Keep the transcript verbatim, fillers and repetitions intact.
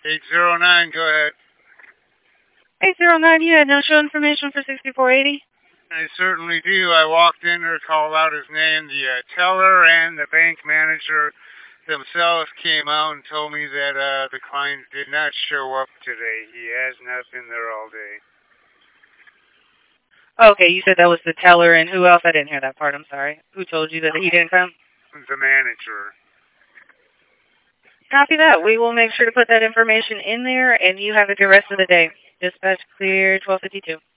eight zero nine, go ahead. eight zero nine, you had no show information for sixty-four eighty? I certainly do. I walked in there, called out his name. The uh, teller and the bank manager themselves came out and told me that uh, the client did not show up today. He has not been there all day. Okay, you said that was the teller, and who else? I didn't hear that part, I'm sorry. Who told you that he didn't come? The manager. Copy that. We will make sure to put that information in there, and you have a good rest of the day. Dispatch clear twelve fifty-two.